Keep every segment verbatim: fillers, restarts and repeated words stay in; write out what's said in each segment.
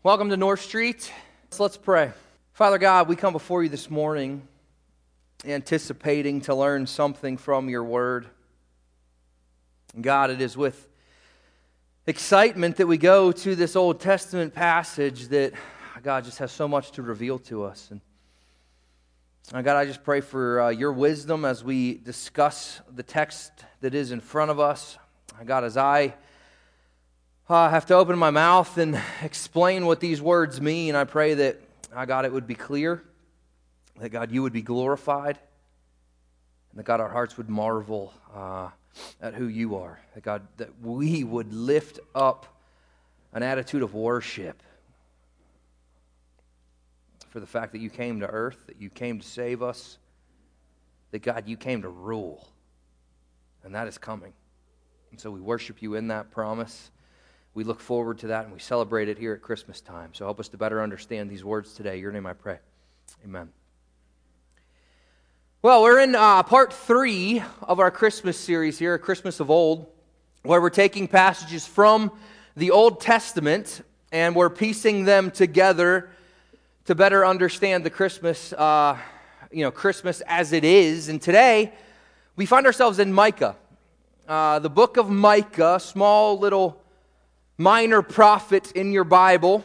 Welcome to North Street. So let's pray. Father God, we come before you this morning anticipating to learn something from your word. God, it is with excitement that we go to this Old Testament passage that, God, just has so much to reveal to us. And God, I just pray for uh, your wisdom as we discuss the text that is in front of us. God, as I I have to open my mouth and explain what these words mean, I pray that, uh, God, it would be clear, that, God, you would be glorified, and that, God, our hearts would marvel uh, at who you are. That, God, that we would lift up an attitude of worship for the fact that you came to earth, that you came to save us, that, God, you came to rule, and that is coming. And so we worship you in that promise. We look forward to that, and we celebrate it here at Christmas time. So help us to better understand these words today. In your name I pray. Amen. Well, we're in uh, part three of our Christmas series here, Christmas of Old, where we're taking passages from the Old Testament, and we're piecing them together to better understand the Christmas, uh, you know, Christmas as it is. And today, we find ourselves in Micah. Uh, the book of Micah, small little minor prophet in your Bible.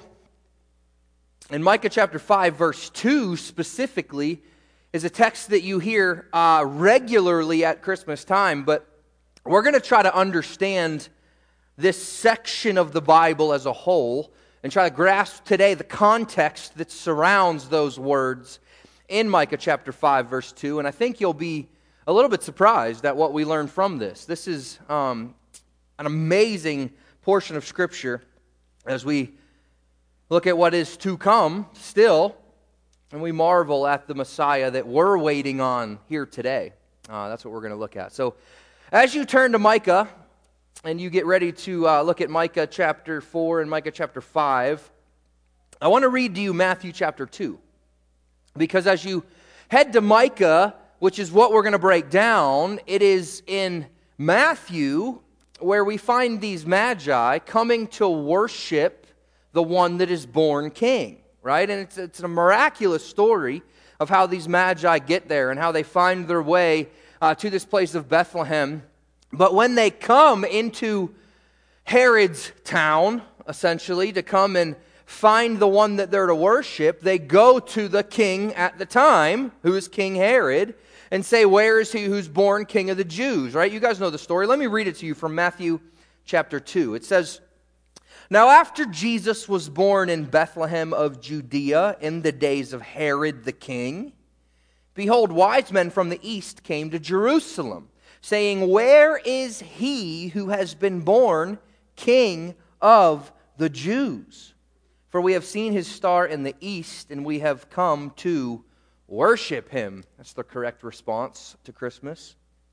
In Micah chapter five, verse two specifically, is a text that you hear uh, regularly at Christmas time, but we're going to try to understand this section of the Bible as a whole and try to grasp today the context that surrounds those words in Micah chapter five, verse two, and I think you'll be a little bit surprised at what we learn from this. This is um, an amazing portion of Scripture as we look at what is to come still, and we marvel at the Messiah that we're waiting on here today. Uh, that's what we're going to look at. So as you turn to Micah and you get ready to uh, look at Micah chapter four and Micah chapter five, I want to read to you Matthew chapter two. Because as you head to Micah, which is what we're going to break down, it is in Matthew where we find these magi coming to worship the one that is born king, right? And it's, it's a miraculous story of how these magi get there and how they find their way uh, to this place of Bethlehem. But when they come into Herod's town, essentially, to come and find the one that they're to worship, they go to the king at the time, who is King Herod, and say, where is he who's born king of the Jews, right? You guys know the story. Let me read it to you from Matthew chapter two. It says, now after Jesus was born in Bethlehem of Judea in the days of Herod the king, behold, wise men from the east came to Jerusalem, saying, where is he who has been born king of the Jews? For we have seen his star in the east, and we have come to worship him. That's the correct response to Christmas.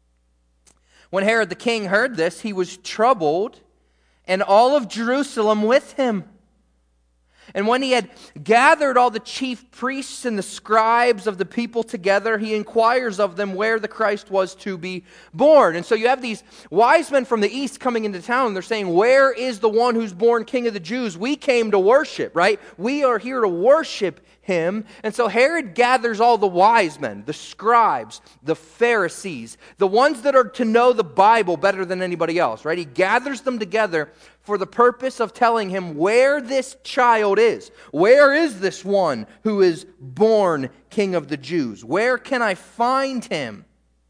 When Herod the king heard this, he was troubled, and all of Jerusalem with him. And when he had gathered all the chief priests and the scribes of the people together, he inquires of them where the Christ was to be born. And so you have these wise men from the east coming into town, and they're saying, where is the one who's born king of the Jews? We came to worship, right? We are here to worship him. And so Herod gathers all the wise men, the scribes, the Pharisees, the ones that are to know the Bible better than anybody else, right? He gathers them together for the purpose of telling him where this child is. Where is this one who is born king of the Jews? Where can I find him?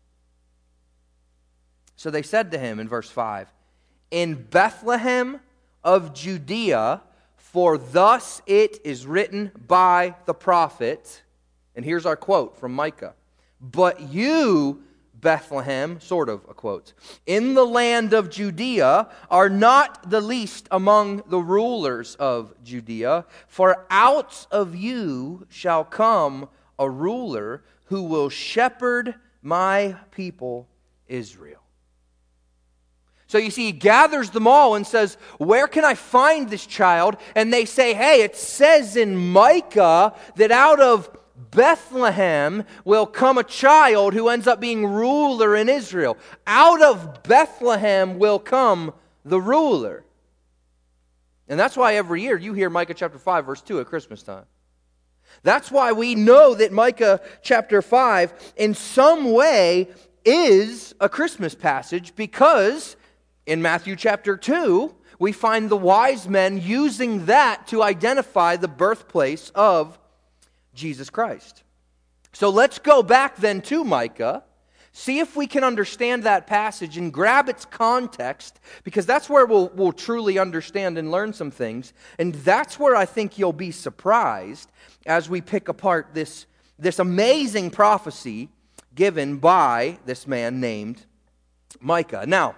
So they said to him in verse five, in Bethlehem of Judea, for thus it is written by the prophet, and here's our quote from Micah, but you, Bethlehem, sort of a quote, in the land of Judea are not the least among the rulers of Judea, for out of you shall come a ruler who will shepherd my people Israel. So you see, he gathers them all and says, where can I find this child? And they say, hey, it says in Micah that out of Bethlehem will come a child who ends up being ruler in Israel. Out of Bethlehem will come the ruler. And that's why every year you hear Micah chapter five, verse two at Christmas time. That's why we know that Micah chapter five in some way is a Christmas passage, because in Matthew chapter two, we find the wise men using that to identify the birthplace of Jesus Christ. So let's go back then to Micah, see if we can understand that passage and grab its context, because that's where we'll, we'll truly understand and learn some things. And that's where I think you'll be surprised as we pick apart this, this amazing prophecy given by this man named Micah. Now,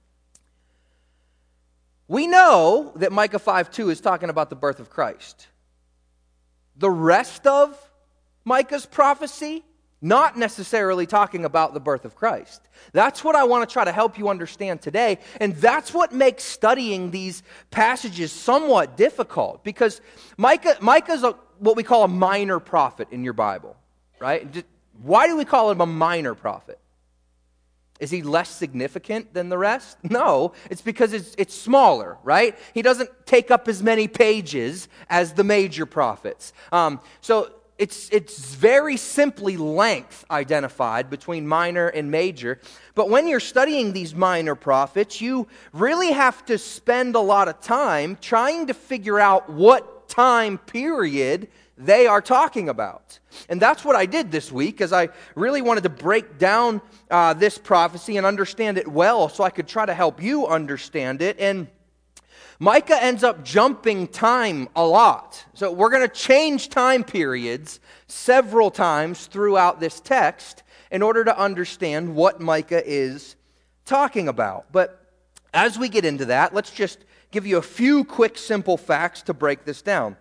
we know that Micah five two is talking about the birth of Christ. The rest of Micah's prophecy, not necessarily talking about the birth of Christ. That's what I want to try to help you understand today, and that's what makes studying these passages somewhat difficult, because Micah Micah's a, what we call a minor prophet in your Bible, right? Why do we call him a minor prophet? Is he less significant than the rest? No, it's because it's, it's smaller, right? He doesn't take up as many pages as the major prophets. Um, so it's, it's very simply length identified between minor and major. But when you're studying these minor prophets, you really have to spend a lot of time trying to figure out what time period they are talking about. And that's what I did this week, as I really wanted to break down uh, this prophecy and understand it well so I could try to help you understand it. And Micah ends up jumping time a lot. So we're going to change time periods several times throughout this text in order to understand what Micah is talking about. But as we get into that, let's just give you a few quick, simple facts to break this down.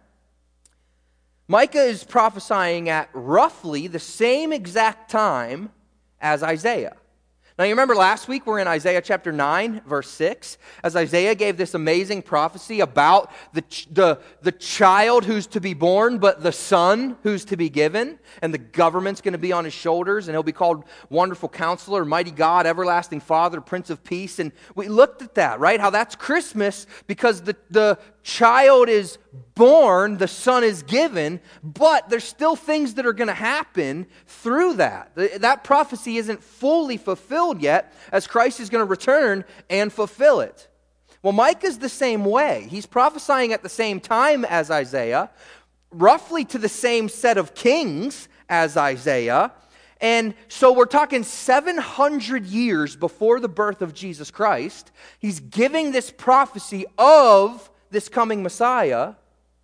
Micah is prophesying at roughly the same exact time as Isaiah. Now, you remember last week we're in Isaiah chapter nine, verse six, as Isaiah gave this amazing prophecy about the, the, the child who's to be born, but the son who's to be given, and the government's going to be on his shoulders, and he'll be called Wonderful Counselor, Mighty God, Everlasting Father, Prince of Peace. And we looked at that, right? How that's Christmas, because the, the child is born, the son is given, but there's still things that are going to happen through that. That prophecy isn't fully fulfilled yet, as Christ is going to return and fulfill it. Well, Micah's the same way. He's prophesying at the same time as Isaiah, roughly to the same set of kings as Isaiah. And so we're talking seven hundred years before the birth of Jesus Christ. He's giving this prophecy of this coming Messiah,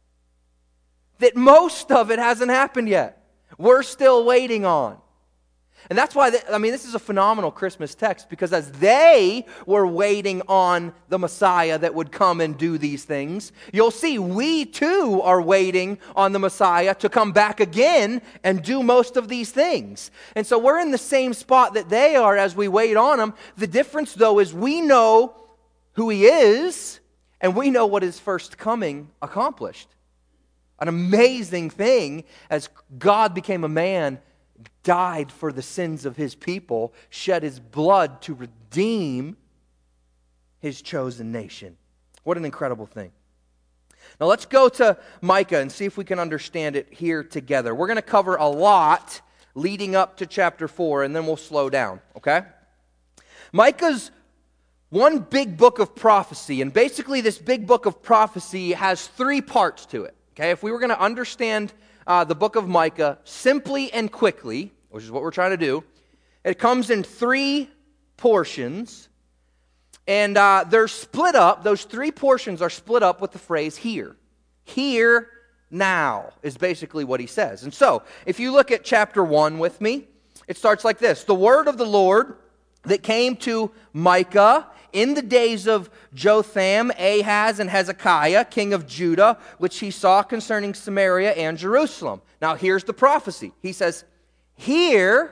that most of it hasn't happened yet. We're still waiting on. And that's why, I mean, this is a phenomenal Christmas text, because as they were waiting on the Messiah that would come and do these things, you'll see we too are waiting on the Messiah to come back again and do most of these things. And so we're in the same spot that they are as we wait on him. The difference, though, is we know who he is, and we know what his first coming accomplished. An amazing thing, as God became a man, died for the sins of his people, shed his blood to redeem his chosen nation. What an incredible thing. Now let's go to Micah and see if we can understand it here together. We're going to cover a lot leading up to chapter four, and then we'll slow down, okay? Micah's one big book of prophecy, and basically this big book of prophecy has three parts to it. Okay, if we were going to understand uh, the book of Micah simply and quickly, which is what we're trying to do, it comes in three portions, and uh, they're split up. Those three portions are split up with the phrase "here." Here now is basically what he says. And so, if you look at chapter one with me, it starts like this: "The word of the Lord that came to Micah in the days of Jotham, Ahaz, and Hezekiah, king of Judah, which he saw concerning Samaria and Jerusalem." Now here's the prophecy. He says, "Hear,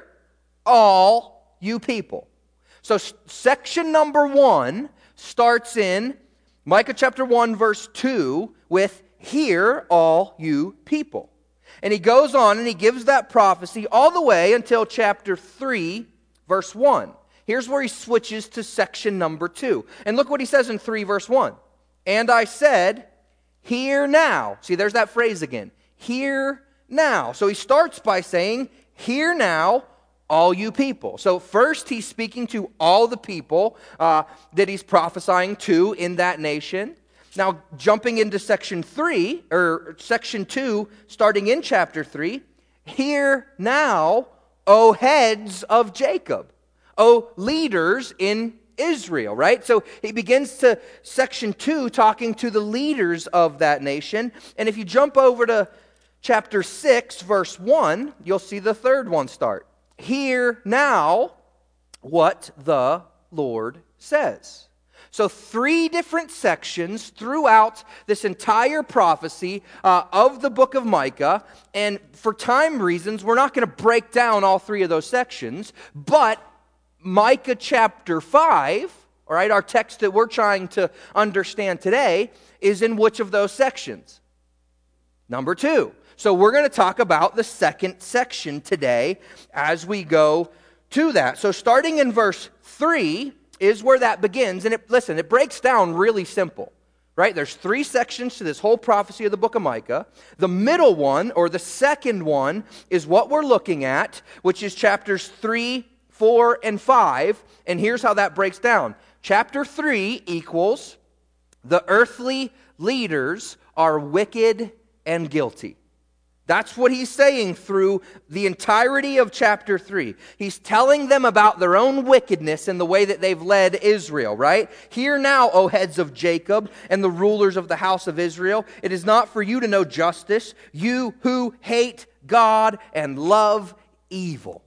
all you people." So section number one starts in Micah chapter one, verse two, with "Hear, all you people." And he goes on and he gives that prophecy all the way until chapter three, verse one. Here's where he switches to section number two. And look what he says in three, verse one. "And I said, hear now. See, there's that phrase again. Hear now. So he starts by saying, hear now, all you people. So first he's speaking to all the people uh, that he's prophesying to in that nation. Now jumping into section three, or section two, starting in chapter three, hear now, O heads of Jacob, O leaders in Israel, right? So he begins to section two talking to the leaders of that nation. And if you jump over to chapter six, verse one, you'll see the third one start. Hear now what the Lord says. So three different sections throughout this entire prophecy uh, of the book of Micah. And for time reasons, we're not going to break down all three of those sections. But Micah chapter five, all right, our text that we're trying to understand today, is in which of those sections? Number two. So we're going to talk about the second section today as we go to that. So starting in verse three is where that begins. And it, listen, it breaks down really simple, right? There's three sections to this whole prophecy of the book of Micah. The middle one, or the second one, is what we're looking at, which is chapters three, four, and five. And here's how that breaks down. Chapter three equals the earthly leaders are wicked and guilty. That's what he's saying through the entirety of chapter three. He's telling them about their own wickedness and the way that they've led Israel, right? Hear now, O heads of Jacob and the rulers of the house of Israel. It is not for you to know justice, you who hate God and love evil.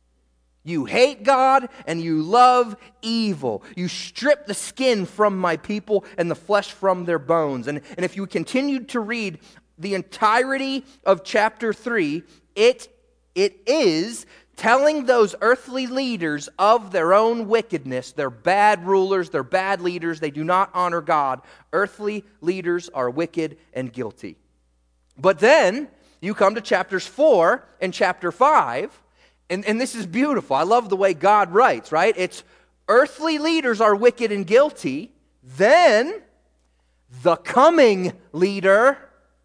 You hate God and you love evil. You strip the skin from my people and the flesh from their bones. And, and if you continued to read the entirety of chapter three, it, it is telling those earthly leaders of their own wickedness. They're bad rulers, they're bad leaders, they do not honor God. Earthly leaders are wicked and guilty. But then you come to chapters four and chapter five, and, and this is beautiful. I love the way God writes, right? It's earthly leaders are wicked and guilty, then the coming leader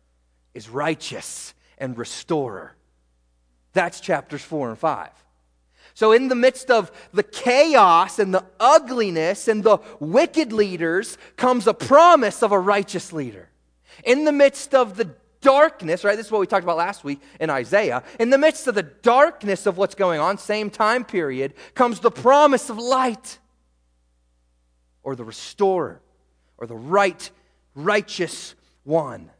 is righteous and restorer. That's chapters four and five. So in the midst of the chaos and the ugliness and the wicked leaders comes a promise of a righteous leader. In the midst of the darkness, right? This is what we talked about last week in Isaiah. In the midst of the darkness of what's going on, same time period, comes the promise of light, or the restorer, or the right, righteous one.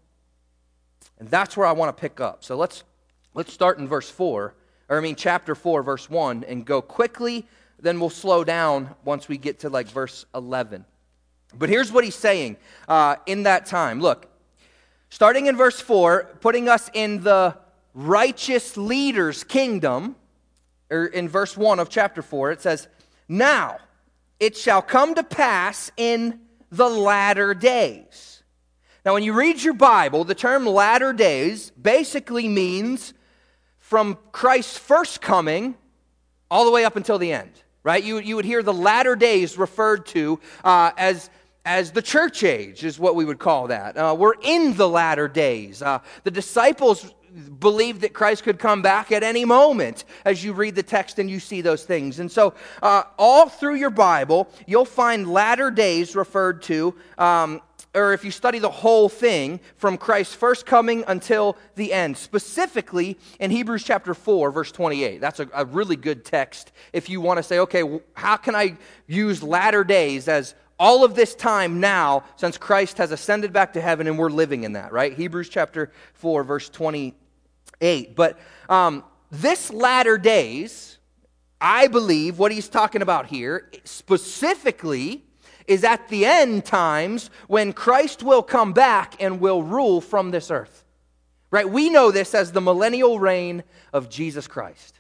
And that's where I want to pick up. So let's let's start in verse four, or I mean chapter four, verse one, and go quickly. Then we'll slow down once we get to like verse eleven. But here's what he's saying uh, in that time. Look, starting in verse four, putting us in the righteous leader's kingdom, or in verse one of chapter four, it says, "Now it shall come to pass in the latter days." Now, when you read your Bible, the term latter days basically means from Christ's first coming all the way up until the end, right? You, you would hear the latter days referred to uh, as, as the church age, is what we would call that. Uh, we're in the latter days. Uh, the disciples believed that Christ could come back at any moment as you read the text and you see those things. And so uh, all through your Bible, you'll find latter days referred to um, or if you study the whole thing from Christ's first coming until the end, specifically in Hebrews chapter four, verse twenty-eight. That's a, a really good text if you want to say, okay, how can I use latter days as all of this time now since Christ has ascended back to heaven and we're living in that, right? Hebrews chapter four, verse twenty-eight. But um, this latter days, I believe what he's talking about here specifically is at the end times when Christ will come back and will rule from this earth. Right? We know this as the millennial reign of Jesus Christ.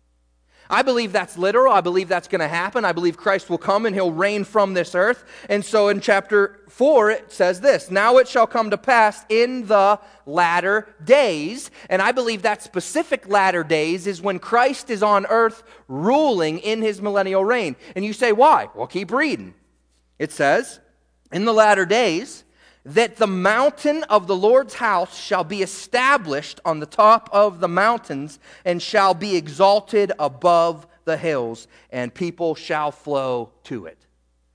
I believe that's literal. I believe that's going to happen. I believe Christ will come and he'll reign from this earth. And so in chapter four, it says this, "Now it shall come to pass in the latter days." And I believe that specific latter days is when Christ is on earth ruling in his millennial reign. And you say, why? Well, keep reading. It says, "In the latter days, that the mountain of the Lord's house shall be established on the top of the mountains and shall be exalted above the hills, and people shall flow to it.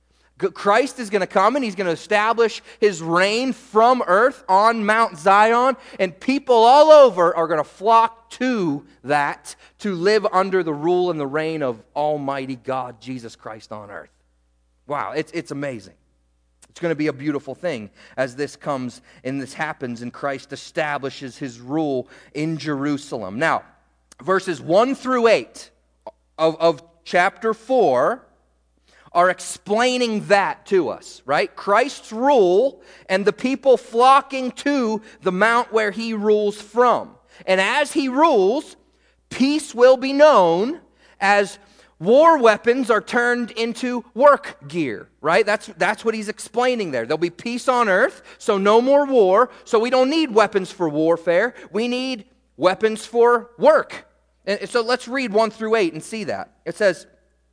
Christ is going to come and he's going to establish his reign from earth on Mount Zion, and people all over are going to flock to that to live under the rule and the reign of Almighty God, Jesus Christ on earth. Wow, it's, it's amazing. It's going to be a beautiful thing as this comes and this happens and Christ establishes his rule in Jerusalem. Now, verses one through eight of, of chapter four are explaining that to us, right? Christ's rule and the people flocking to the mount where he rules from. And as he rules, peace will be known as war weapons are turned into work gear, right? That's, that's what he's explaining there. There'll be peace on earth, so no more war. So we don't need weapons for warfare. We need weapons for work. And so let's read one through eight and see that. It says,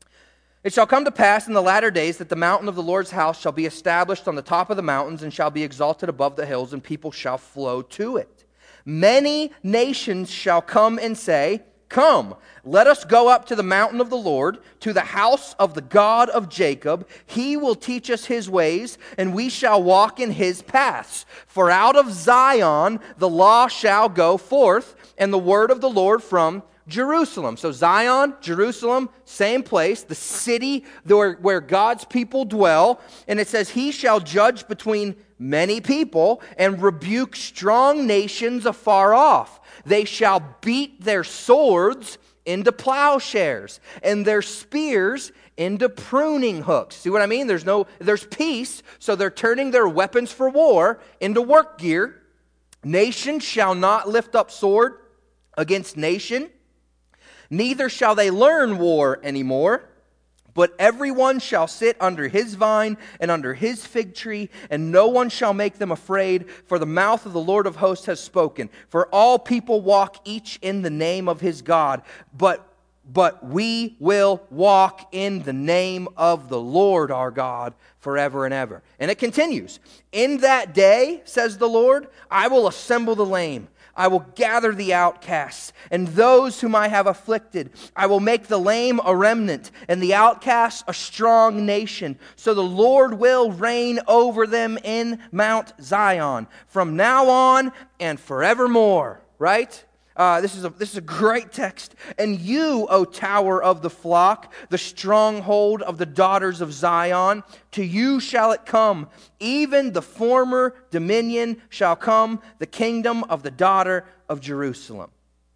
"It shall come to pass in the latter days that the mountain of the Lord's house shall be established on the top of the mountains and shall be exalted above the hills, and people shall flow to it. Many nations shall come and say, 'Come, let us go up to the mountain of the Lord, to the house of the God of Jacob. He will teach us his ways, and we shall walk in his paths. For out of Zion the law shall go forth, and the word of the Lord from Jerusalem.'" So Zion, Jerusalem, same place, the city where, where God's people dwell. And it says, "He shall judge between many people and rebuke strong nations afar off. They shall beat their swords into plowshares and their spears into pruning hooks." See what I mean? There's no, there's peace, so they're turning their weapons for war into work gear. "Nation shall not lift up sword against nation, neither shall they learn war anymore. But everyone shall sit under his vine and under his fig tree, and no one shall make them afraid, for the mouth of the Lord of hosts has spoken. For all people walk each in the name of his God, but but we will walk in the name of the Lord our God forever and ever." And it continues, "In that day, says the Lord, I will assemble the lame. I will gather the outcasts and those whom I have afflicted. I will make the lame a remnant and the outcasts a strong nation. So the Lord will reign over them in Mount Zion from now on and forevermore." Right? Uh, this is a this is a great text. "And you, O tower of the flock, the stronghold of the daughters of Zion, to you shall it come. Even the former dominion shall come, the kingdom of the daughter of Jerusalem."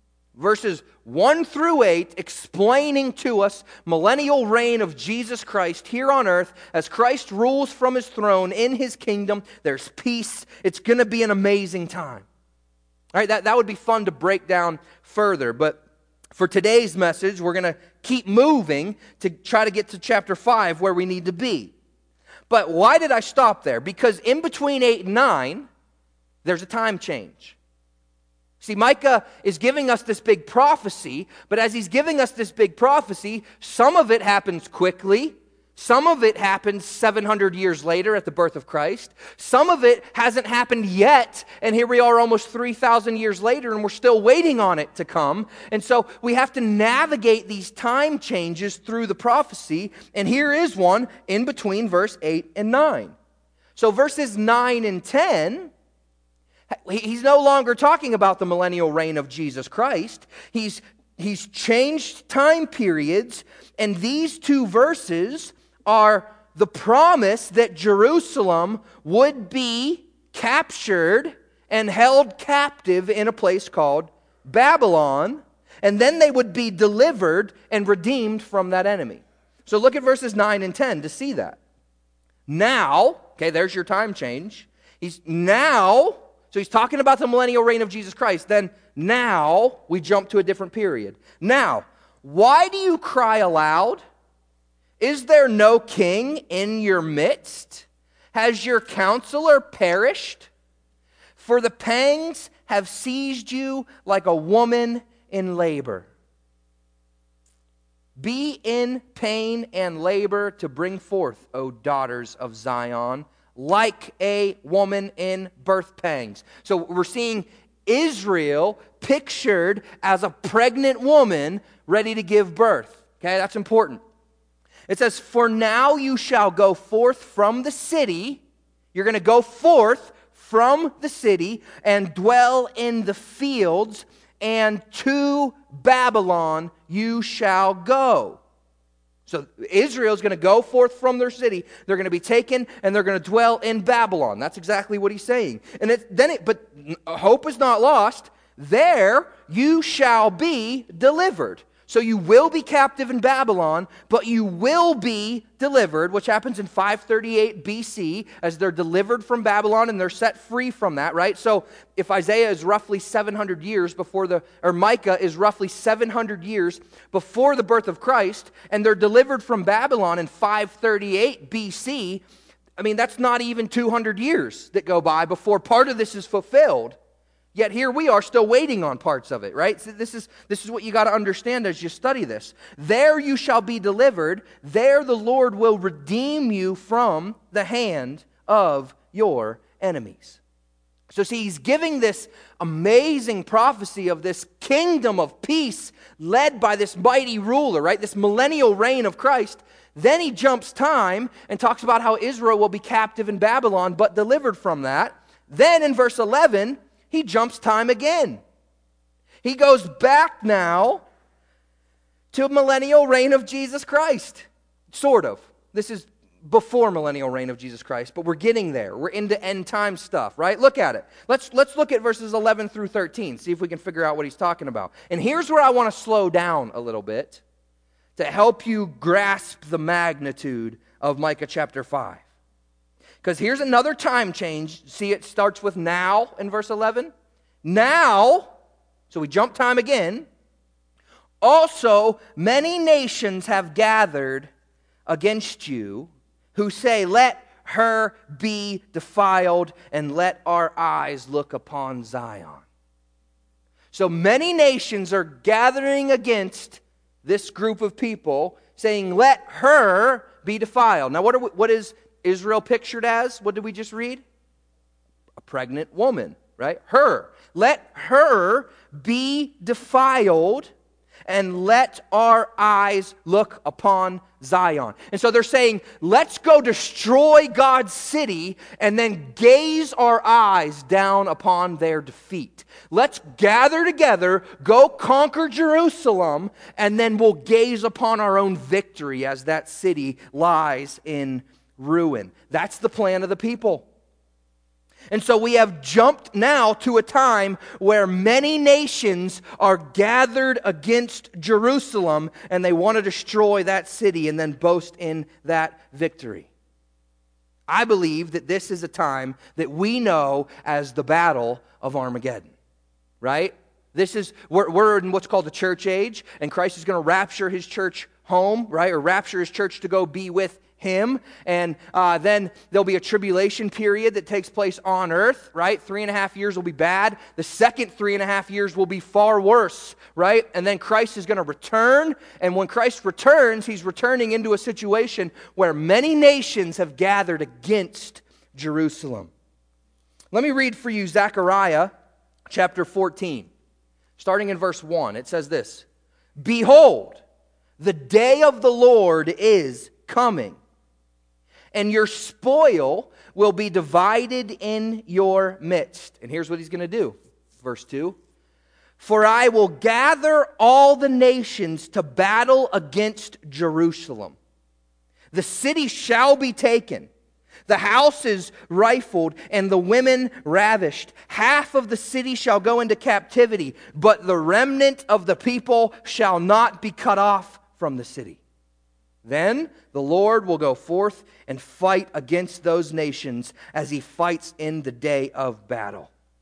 Verses one through eight explaining to us millennial reign of Jesus Christ here on earth as Christ rules from his throne in his kingdom. There's peace. It's going to be an amazing time. All right, that, that would be fun to break down further, but for today's message, we're going to keep moving to try to get to chapter five where we need to be. But why did I stop there? Because in between eight and nine, there's a time change. See, Micah is giving us this big prophecy, but as he's giving us this big prophecy, some of it happens quickly. Some of it happens seven hundred years later at the birth of Christ. Some of it hasn't happened yet, and here we are almost three thousand years later, and we're still waiting on it to come. And so we have to navigate these time changes through the prophecy, and here is one in between verse eight and nine. So verses nine and ten, he's no longer talking about the millennial reign of Jesus Christ. He's, he's changed time periods, and these two verses are the promise that Jerusalem would be captured and held captive in a place called Babylon, and then they would be delivered and redeemed from that enemy. So look at verses nine and ten to see that. Now, okay, there's your time change. He's now, so he's talking about the millennial reign of Jesus Christ. Then now we jump to a different period. Now, why do you cry aloud? Is there no king in your midst? Has your counselor perished? For the pangs have seized you like a woman in labor. Be in pain and labor to bring forth, O daughters of Zion. like a woman in birth pangs. So we're seeing Israel pictured as a pregnant woman ready to give birth. Okay, that's important. It says, for now you shall go forth from the city. You're going to go forth from the city and dwell in the fields, and to Babylon you shall go. So Israel is going to go forth from their city. They're going to be taken and they're going to dwell in Babylon. That's exactly what he's saying. And it, then, it, but hope is not lost. There you shall be delivered. So you will be captive in Babylon, but you will be delivered, which happens in five thirty-eight B C, as they're delivered from Babylon and they're set free from that, right? So if Isaiah is roughly seven hundred years before the, or Micah is roughly seven hundred years before the birth of Christ, and they're delivered from Babylon in five thirty-eight B C, I mean, that's not even two hundred years that go by before part of this is fulfilled. Yet here we are still waiting on parts of it, right? So this is, this is what you got to understand as you study this. There you shall be delivered. There the Lord will redeem you from the hand of your enemies. So see, he's giving this amazing prophecy of this kingdom of peace led by this mighty ruler, right? This millennial reign of Christ. Then he jumps time and talks about how Israel will be captive in Babylon, but delivered from that. Then in verse eleven, he jumps time again. He goes back now to millennial reign of Jesus Christ. Sort of. This is before millennial reign of Jesus Christ, but we're getting there. We're into end time stuff, right? Look at it. Let's, let's look at verses eleven through thirteen, see if we can figure out what he's talking about. And here's where I want to slow down a little bit to help you grasp the magnitude of Micah chapter five. Because here's another time change. See, it starts with now in verse eleven. Now, so we jump time again. Also, many nations have gathered against you who say, let her be defiled and let our eyes look upon Zion. So many nations are gathering against this group of people saying, let her be defiled. Now, what, are we, what is Israel pictured as? What did we just read? A pregnant woman, right? Her. Let her be defiled and let our eyes look upon Zion. And so they're saying, let's go destroy God's city and then gaze our eyes down upon their defeat. Let's gather together, go conquer Jerusalem, and then we'll gaze upon our own victory as that city lies in ruin. That's the plan of the people. And so we have jumped now to a time where many nations are gathered against Jerusalem and they want to destroy that city and then boast in that victory. I believe that this is a time that we know as the Battle of Armageddon, right? This is, we're, we're in what's called the church age, and Christ is going to rapture his church home, right? Or rapture his church to go be with him, and uh, then there'll be a tribulation period that takes place on earth, right? Three and a half years will be bad. The second three and a half years will be far worse, right? And then Christ is going to return, and when Christ returns, he's returning into a situation where many nations have gathered against Jerusalem. Let me read for you Zechariah chapter fourteen, starting in verse one. It says this, behold, the day of the Lord is coming, and your spoil will be divided in your midst. And here's what he's going to do. Verse two. For I will gather all the nations to battle against Jerusalem. The city shall be taken, the houses rifled, and the women ravished. Half of the city shall go into captivity, but the remnant of the people shall not be cut off from the city. Then the Lord will go forth and fight against those nations as he fights in the day of battle.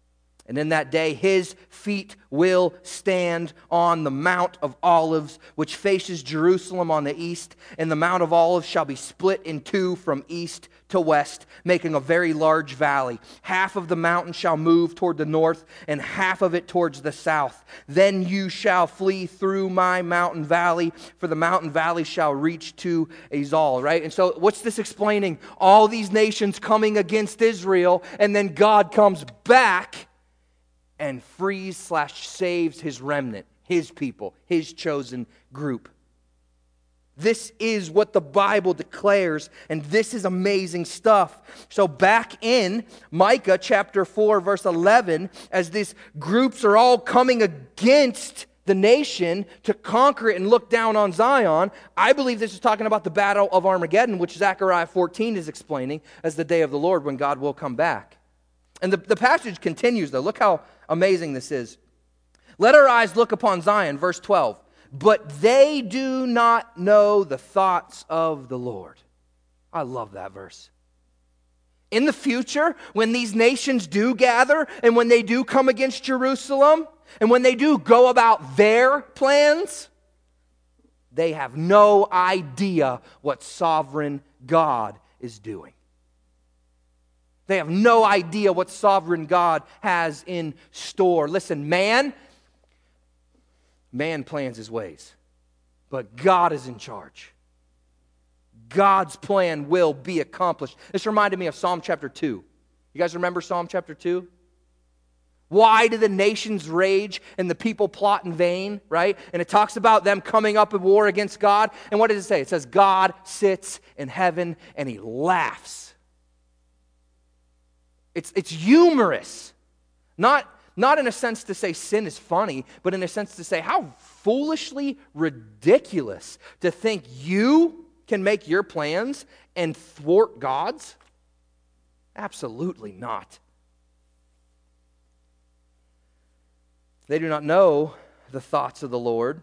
And in that day his feet will stand on the Mount of Olives, which faces Jerusalem on the east, and the Mount of Olives shall be split in two from east to west, making a very large valley. Half of the mountain shall move toward the north, and half of it towards the south. Then you shall flee through my mountain valley, for the mountain valley shall reach to Azal, right? And so what's this explaining? All these nations coming against Israel, and then God comes back and frees slash saves his remnant, his people, his chosen group. This is what the Bible declares, and this is amazing stuff. So back in Micah chapter four, verse eleven, as these groups are all coming against the nation to conquer it and look down on Zion, I believe this is talking about the battle of Armageddon, which Zechariah fourteen is explaining as the day of the Lord when God will come back. And the, the passage continues, though. Look how amazing this is. Let our eyes look upon Zion, verse twelve. But they do not know the thoughts of the Lord. I love that verse. In the future, when these nations do gather, and when they do come against Jerusalem, and when they do go about their plans, they have no idea what sovereign God is doing. They have no idea what sovereign God has in store. Listen, man, man plans his ways, but God is in charge. God's plan will be accomplished. This reminded me of Psalm chapter two. You guys remember Psalm chapter two? Why do the nations rage and the people plot in vain, right? And it talks about them coming up in war against God. And what does it say? It says, God sits in heaven and he laughs. It's, it's humorous. Not, not in a sense to say sin is funny, but in a sense to say how foolishly ridiculous to think you can make your plans and thwart God's. Absolutely not. They do not know the thoughts of the Lord.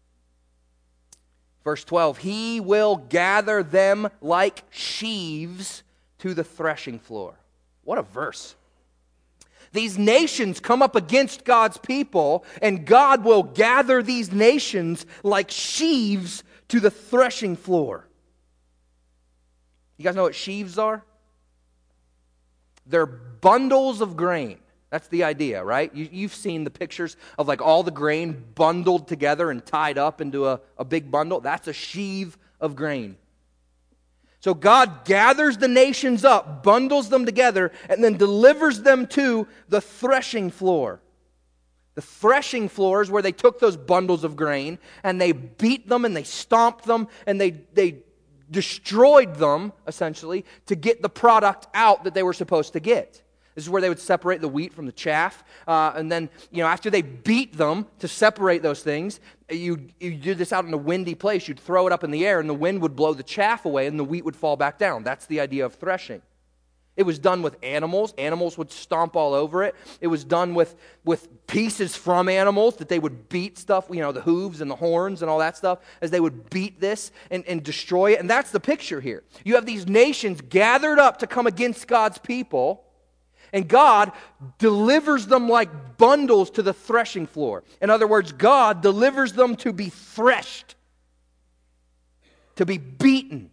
Verse twelve, he will gather them like sheaves to the threshing floor. What a verse. These nations come up against God's people, and God will gather these nations like sheaves to the threshing floor. You guys know what sheaves are? They're bundles of grain. That's the idea, right? You, you've seen the pictures of like all the grain bundled together and tied up into a, a big bundle. That's a sheave of grain. So God gathers the nations up, bundles them together, and then delivers them to the threshing floor. The threshing floor is where they took those bundles of grain and they beat them and they stomped them and they, they destroyed them, essentially, to get the product out that they were supposed to get. This is where they would separate the wheat from the chaff. Uh, and then, you know, after they beat them to separate those things, you you do this out in a windy place. You'd throw it up in the air and the wind would blow the chaff away and the wheat would fall back down. That's the idea of threshing. It was done with animals. Animals would stomp all over it. It was done with, with pieces from animals that they would beat stuff, you know, the hooves and the horns and all that stuff, as they would beat this and, and destroy it. And that's the picture here. You have these nations gathered up to come against God's people, and God delivers them like bundles to the threshing floor. In other words, God delivers them to be threshed, to be beaten,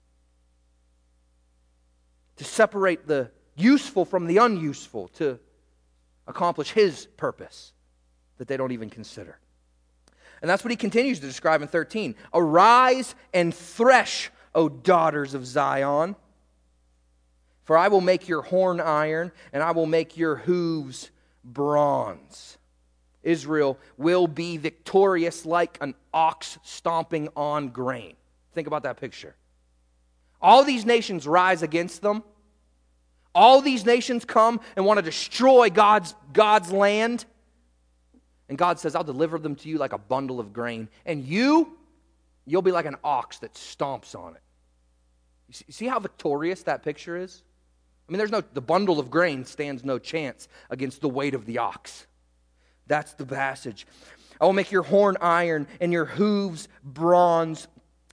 to separate the useful from the unuseful, to accomplish His purpose that they don't even consider. And that's what He continues to describe in thirteen. Arise and thresh, O daughters of Zion. For I will make your horn iron, and I will make your hooves bronze. Israel will be victorious like an ox stomping on grain. Think about that picture. All these nations rise against them. All these nations come and want to destroy God's, God's land. And God says, I'll deliver them to you like a bundle of grain. And you, you'll be like an ox that stomps on it. You see, you see how victorious that picture is? I mean, there's no, the bundle of grain stands no chance against the weight of the ox. That's the passage. I will make your horn iron and your hooves bronze.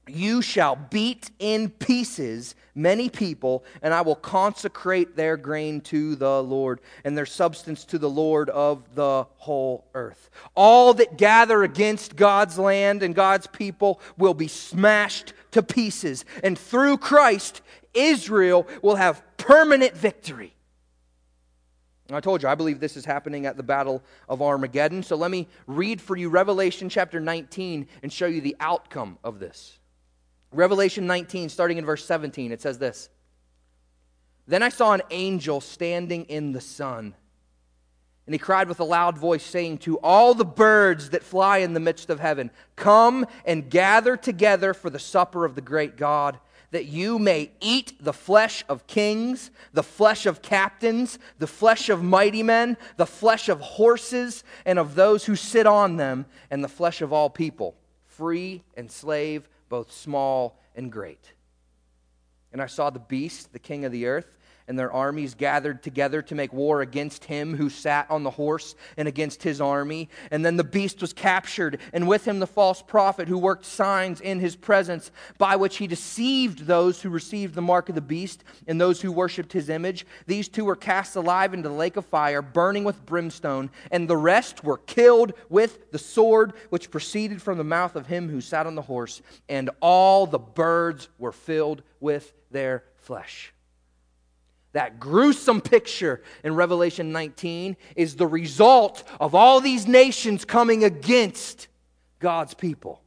You shall beat in pieces many people, and I will consecrate their grain to the Lord, and their substance to the Lord of the whole earth. All that gather against God's land and God's people will be smashed to pieces, and through Christ, Israel will have permanent victory. I told you, I believe this is happening at the Battle of Armageddon. So let me read for you Revelation chapter nineteen and show you the outcome of this. Revelation nineteen, starting in verse seventeen, it says this. Then I saw an angel standing in the sun, and he cried with a loud voice, saying to all the birds that fly in the midst of heaven, come and gather together for the supper of the great God, that you may eat the flesh of kings, the flesh of captains, the flesh of mighty men, the flesh of horses and of those who sit on them, and the flesh of all people, free and slave, both small and great. And I saw the beast, the king of the earth, and their armies gathered together to make war against him who sat on the horse and against his army. And then the beast was captured, and with him the false prophet who worked signs in his presence, by which he deceived those who received the mark of the beast and those who worshipped his image. These two were cast alive into the lake of fire, burning with brimstone, and the rest were killed with the sword which proceeded from the mouth of him who sat on the horse, and all the birds were filled with their flesh. That gruesome picture in Revelation nineteen is the result of all these nations coming against God's people.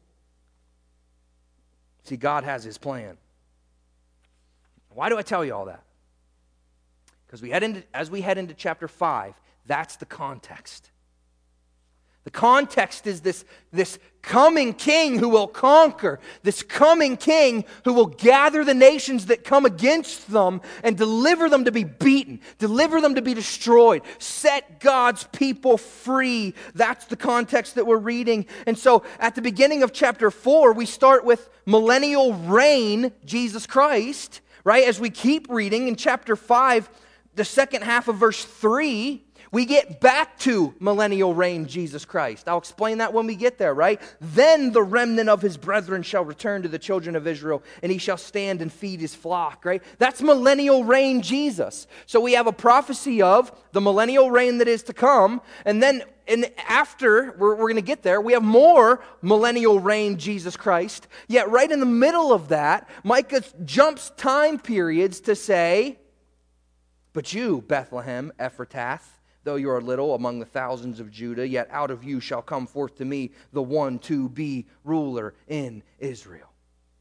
See, God has His plan. Why do I tell you all that? Because we head into, as we head into chapter five, that's the context. The context is this, this coming king who will conquer, this coming king who will gather the nations that come against them and deliver them to be beaten, deliver them to be destroyed, set God's people free. That's the context that we're reading. And so at the beginning of chapter four, we start with millennial reign, Jesus Christ, right? As we keep reading in chapter five, the second half of verse three, we get back to millennial reign, Jesus Christ. I'll explain that when we get there, right? Then the remnant of his brethren shall return to the children of Israel, and he shall stand and feed his flock, right? That's millennial reign, Jesus. So we have a prophecy of the millennial reign that is to come, and then and after, we're, we're going to get there, we have more millennial reign, Jesus Christ. Yet right in the middle of that, Micah jumps time periods to say, but you, Bethlehem, Ephrathah, though you are little among the thousands of Judah, yet out of you shall come forth to me the one to be ruler in Israel.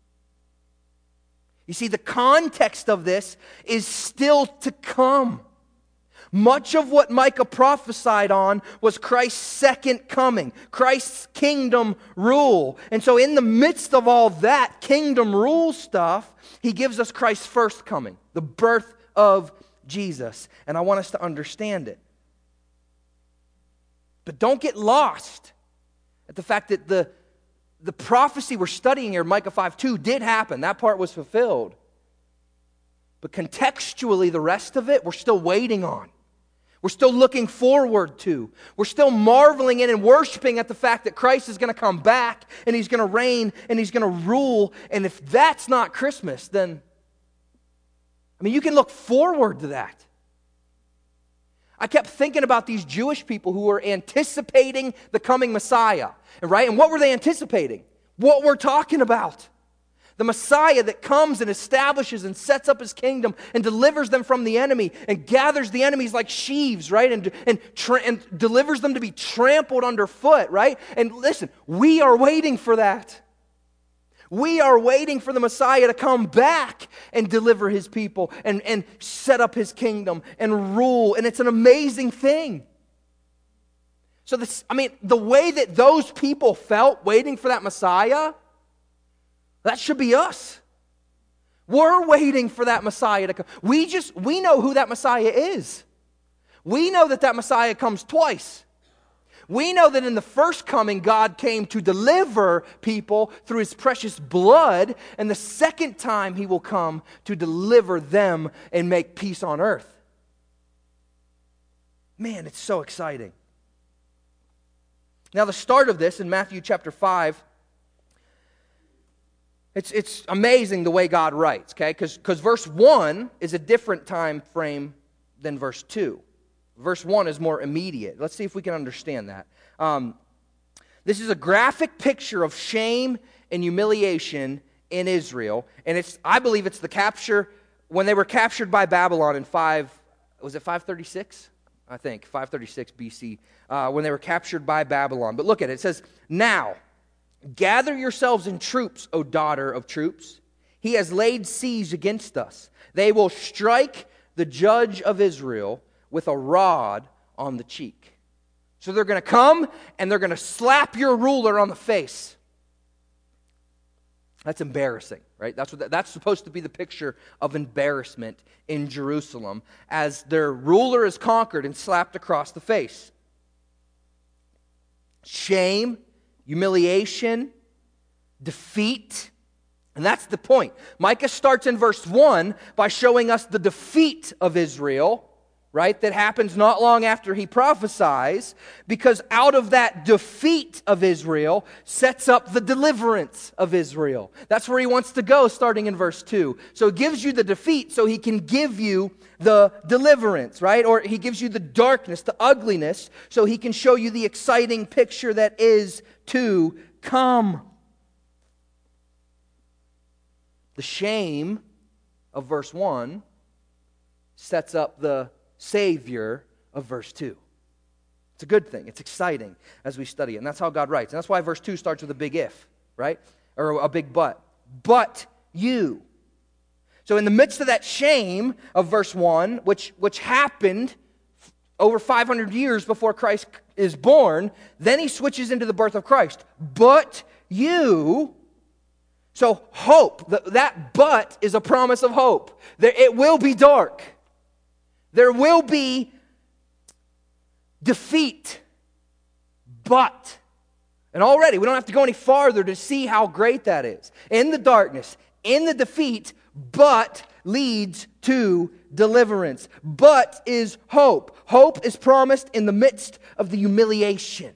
You see, the context of this is still to come. Much of what Micah prophesied on was Christ's second coming, Christ's kingdom rule. And so in the midst of all that kingdom rule stuff, he gives us Christ's first coming, the birth of Jesus. And I want us to understand it. But don't get lost at the fact that the, the prophecy we're studying here, Micah five two, did happen. That part was fulfilled. But contextually, the rest of it, we're still waiting on. We're still looking forward to. We're still marveling in and worshiping at the fact that Christ is going to come back and He's going to reign and He's going to rule. And if that's not Christmas, then, I mean, you can look forward to that. I kept thinking about these Jewish people who were anticipating the coming Messiah, right? And what were they anticipating? What we're talking about. The Messiah that comes and establishes and sets up His kingdom and delivers them from the enemy and gathers the enemies like sheaves, right? And, and, tra- and delivers them to be trampled underfoot, right? And listen, we are waiting for that. We are waiting for the Messiah to come back and deliver His people and, and set up His kingdom and rule. And it's an amazing thing. So this, I mean, the way that those people felt waiting for that Messiah, that should be us. We're waiting for that Messiah to come. We just, we know who that Messiah is. We know that that Messiah comes twice. We know that in the first coming, God came to deliver people through His precious blood, and the second time He will come to deliver them and make peace on earth. Man, it's so exciting. Now, the start of this in Matthew chapter five, It's, it's amazing the way God writes, okay? Because verse one is a different time frame than verse two. Verse one is more immediate. Let's see if we can understand that. Um, this is a graphic picture of shame and humiliation in Israel. And it's, I believe it's the capture, when they were captured by Babylon in five, was it five thirty-six? I think, five thirty-six B C, uh, when they were captured by Babylon. But look at it, it says, now, gather yourselves in troops, O daughter of troops. He has laid siege against us. They will strike the judge of Israel with a rod on the cheek. So they're going to come and they're going to slap your ruler on the face. That's embarrassing, right? That's what that's supposed to be the picture of embarrassment in Jerusalem as their ruler is conquered and slapped across the face. Shame, humiliation, defeat. And that's the point. Micah starts in verse one by showing us the defeat of Israel, right? That happens not long after he prophesies, because out of that defeat of Israel sets up the deliverance of Israel. That's where he wants to go, starting in verse two. So he gives you the defeat so he can give you the deliverance, right? Or he gives you the darkness, the ugliness, so he can show you the exciting picture that is to come. The shame of verse one sets up the Savior of verse two. It's a good thing. It's exciting as we study it. And that's how God writes. And that's why verse two starts with a big if, right? Or a big but. But you. So in the midst of that shame of verse one, which, which happened over five hundred years before Christ is born, then he switches into the birth of Christ. But you. So hope, that but is a promise of hope. It will be dark. There will be defeat, but, and already we don't have to go any farther to see how great that is. In the darkness, in the defeat, but leads to deliverance. But is hope. Hope is promised in the midst of the humiliation.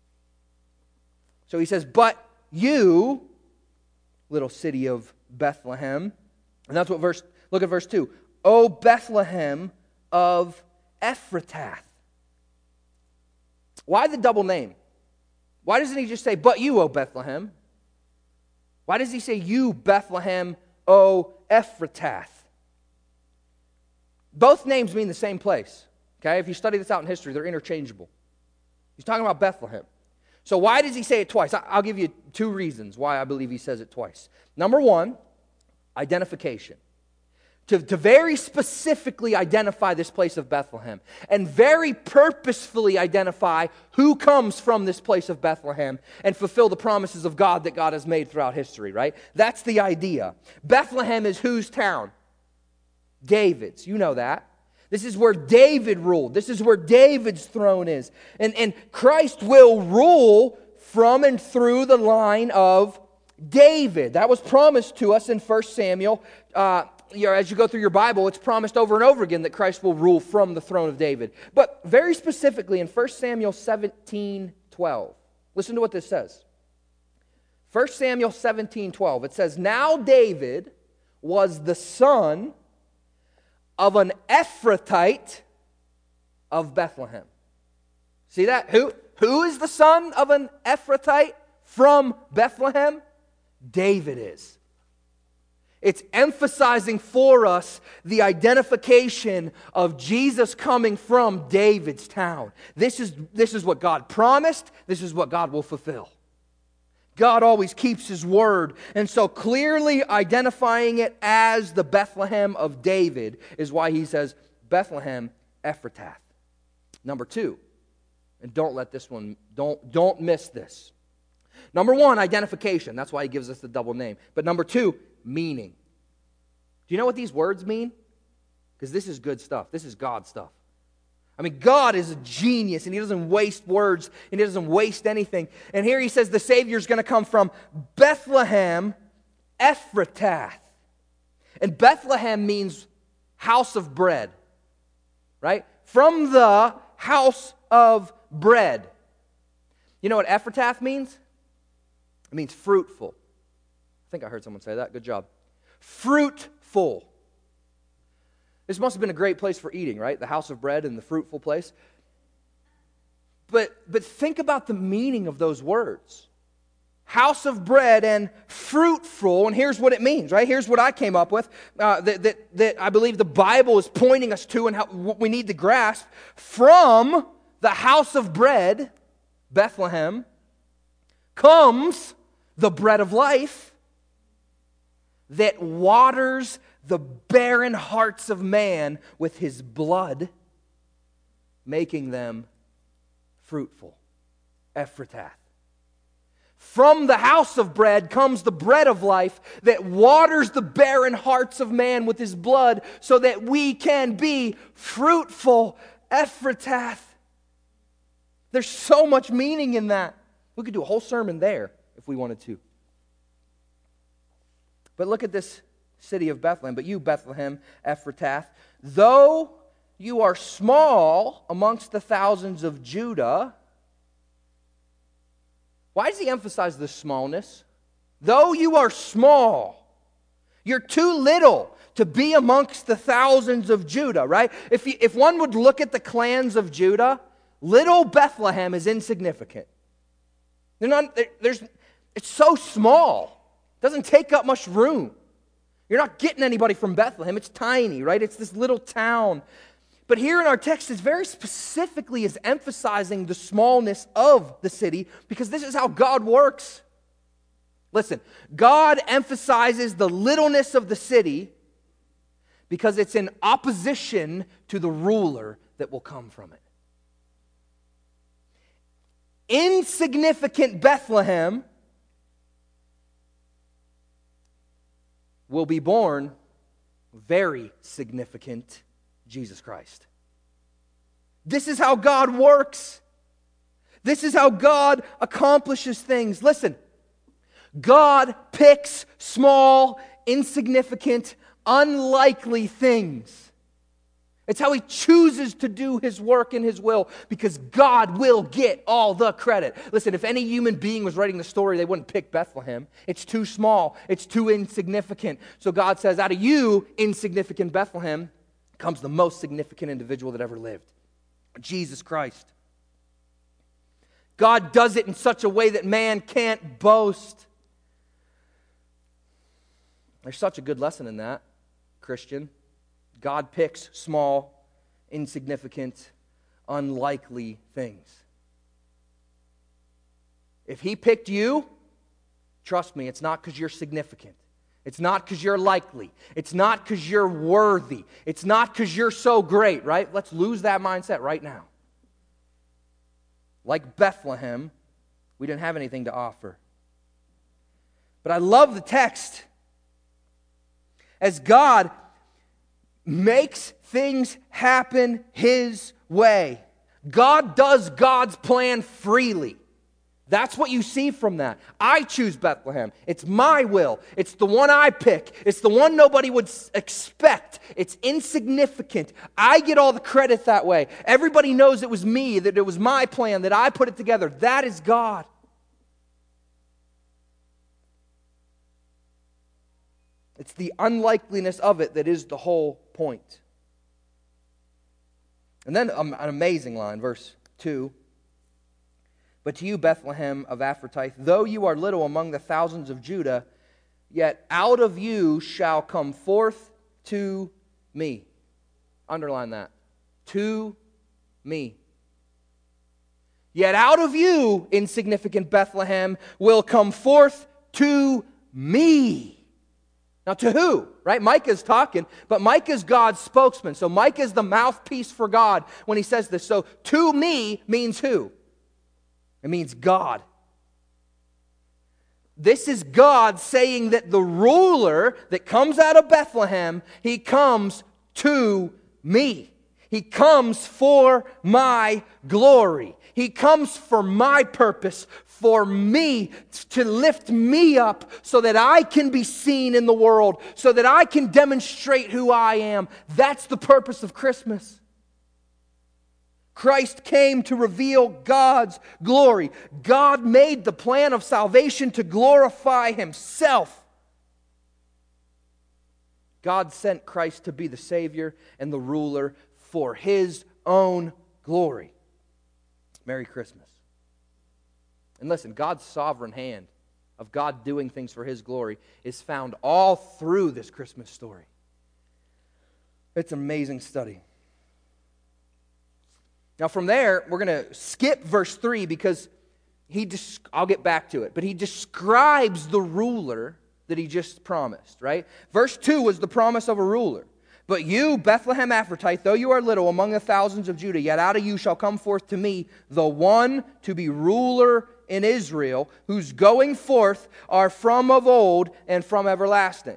So he says, but you, little city of Bethlehem, and that's what verse, look at verse two. O Bethlehem of Ephratah. Why the double name? Why doesn't he just say, but you, O Bethlehem? Why does he say, you, Bethlehem, O Ephratah? Both names mean the same place. Okay, if you study this out in history, they're interchangeable. He's talking about Bethlehem. So why does he say it twice? I'll give you two reasons why I believe he says it twice. Number one, identification. To, to very specifically identify this place of Bethlehem and very purposefully identify who comes from this place of Bethlehem and fulfill the promises of God that God has made throughout history, right? That's the idea. Bethlehem is whose town? David's. You know that. This is where David ruled. This is where David's throne is. And, and Christ will rule from and through the line of David. That was promised to us in First Samuel. Uh, you know, as you go through your Bible, it's promised over and over again that Christ will rule from the throne of David. But very specifically in First Samuel seventeen twelve, listen to what this says. First Samuel seventeen twelve, it says, now David was the son of an Ephrathite of Bethlehem. See that? Who, who is the son of an Ephrathite from Bethlehem? David is. It's emphasizing for us the identification of Jesus coming from David's town. This is, this is what God promised. This is what God will fulfill. God always keeps His word. And so clearly identifying it as the Bethlehem of David is why he says Bethlehem Ephratah. Number two, and don't let this one, don't, don't miss this. Number one, identification. That's why he gives us the double name. But number two, meaning. Do you know what these words mean? Because this is good stuff. This is God stuff. I mean, God is a genius, and He doesn't waste words, and He doesn't waste anything. And here He says the Savior is going to come from Bethlehem Ephratah. And Bethlehem means house of bread, right? From the house of bread. You know what Ephratah means? It means fruitful. think I heard someone say that. Good job. Fruitful. This must have been a great place for eating, right? The house of bread and the fruitful place. But, but think about the meaning of those words. House of bread and fruitful, and here's what it means, right? Here's what I came up with, uh, that, that, that I believe the Bible is pointing us to and how, what we need to grasp. From the house of bread, Bethlehem, comes the bread of life that waters the barren hearts of man with his blood, making them fruitful. Ephrathah. From the house of bread comes the bread of life that waters the barren hearts of man with his blood so that we can be fruitful. Ephrathah. There's so much meaning in that. We could do a whole sermon there if we wanted to. But look at this city of Bethlehem. But you, Bethlehem, Ephrathah, though you are small amongst the thousands of Judah. Why does he emphasize the smallness? Though you are small, you're too little to be amongst the thousands of Judah, right? If, you, if one would look at the clans of Judah, little Bethlehem is insignificant. They're not, there's, it's so small. It doesn't take up much room. You're not getting anybody from Bethlehem. It's tiny, right? It's this little town. But here in our text, it very specifically is emphasizing the smallness of the city because this is how God works. Listen, God emphasizes the littleness of the city because it's in opposition to the ruler that will come from it. Insignificant Bethlehem will be born very significant Jesus Christ. This is how God works. This is how God accomplishes things. Listen, God picks small, insignificant, unlikely things. It's how he chooses to do his work and his will because God will get all the credit. Listen, if any human being was writing the story, they wouldn't pick Bethlehem. It's too small. It's too insignificant. So God says, out of you, insignificant Bethlehem, comes the most significant individual that ever lived, Jesus Christ. God does it in such a way that man can't boast. There's such a good lesson in that, Christian. God picks small, insignificant, unlikely things. If he picked you, trust me, it's not because you're significant. It's not because you're likely. It's not because you're worthy. It's not because you're so great, right? Let's lose that mindset right now. Like Bethlehem, we didn't have anything to offer. But I love the text. As God makes things happen his way. God does God's plan freely. That's what you see from that. I choose Bethlehem. It's my will. It's the one I pick. It's the one nobody would expect. It's insignificant. I get all the credit that way. Everybody knows it was me, that it was my plan, that I put it together. That is God. It's the unlikeliness of it that is the whole point. And then um, an amazing line, verse two. But to you, Bethlehem of Ephrathah, though you are little among the thousands of Judah, yet out of you shall come forth to me. Underline that. To me. Yet out of you, insignificant Bethlehem, will come forth to me. Now to who? Right? Micah's talking, but Micah's God's spokesman. So Micah's the mouthpiece for God when he says this. So to me means who? It means God. This is God saying that the ruler that comes out of Bethlehem, he comes to me. He comes for my glory. He comes for my purpose, for me, to lift me up so that I can be seen in the world, so that I can demonstrate who I am. That's the purpose of Christmas. Christ came to reveal God's glory. God made the plan of salvation to glorify himself. God sent Christ to be the Savior and the ruler for His own glory. Merry Christmas. And listen, God's sovereign hand of God doing things for His glory is found all through this Christmas story. It's an amazing study. Now from there, we're going to skip verse three because he des- I'll get back to it, but he describes the ruler that he just promised, right? Verse two was the promise of a ruler. But you, Bethlehem Ephratite, though you are little among the thousands of Judah, yet out of you shall come forth to me the one to be ruler in Israel, whose going forth are from of old and from everlasting.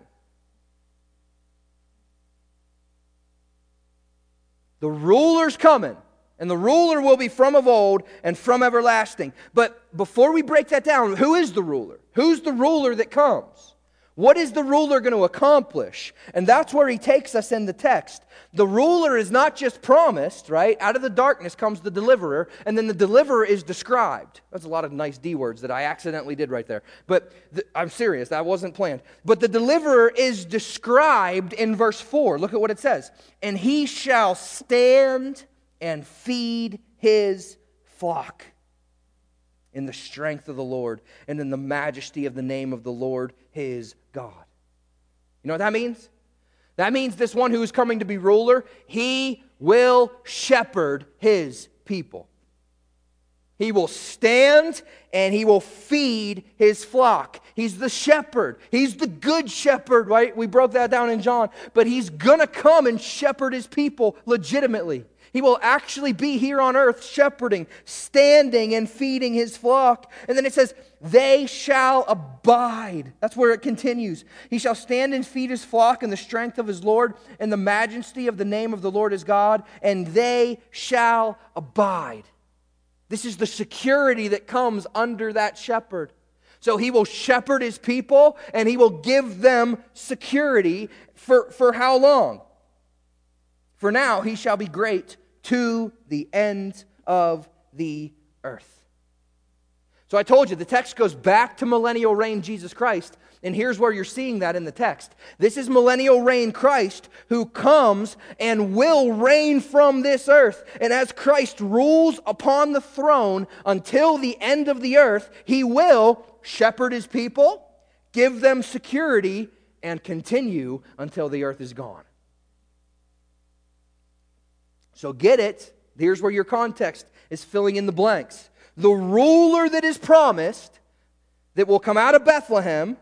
The ruler's coming, and the ruler will be from of old and from everlasting. But before we break that down, who is the ruler? Who's the ruler that comes? What is the ruler going to accomplish? And that's where he takes us in the text. The ruler is not just promised, right? Out of the darkness comes the deliverer, and then the deliverer is described. That's a lot of nice D words that I accidentally did right there. But the, I'm serious, that wasn't planned. But the deliverer is described in verse four. Look at what it says. And he shall stand and feed his flock in the strength of the Lord and in the majesty of the name of the Lord his God. You know what that means? That means this one who is coming to be ruler, he will shepherd his people. He will stand and he will feed his flock. He's the shepherd. He's the good shepherd, right? We broke that down in John. But he's going to come and shepherd his people legitimately. He will actually be here on earth shepherding, standing and feeding his flock. And then it says, they shall abide. That's where it continues. He shall stand and feed his flock in the strength of his Lord and the majesty of the name of the Lord his God, and they shall abide. This is the security that comes under that shepherd. So he will shepherd his people and he will give them security for, for how long? For now he shall be great to the end of the earth. So I told you, the text goes back to millennial reign Jesus Christ, and here's where you're seeing that in the text. This is millennial reign Christ who comes and will reign from this earth. And as Christ rules upon the throne until the end of the earth, he will shepherd his people, give them security, and continue until the earth is gone. So get it. Here's where your context is filling in the blanks. The ruler that is promised, that will come out of Bethlehem,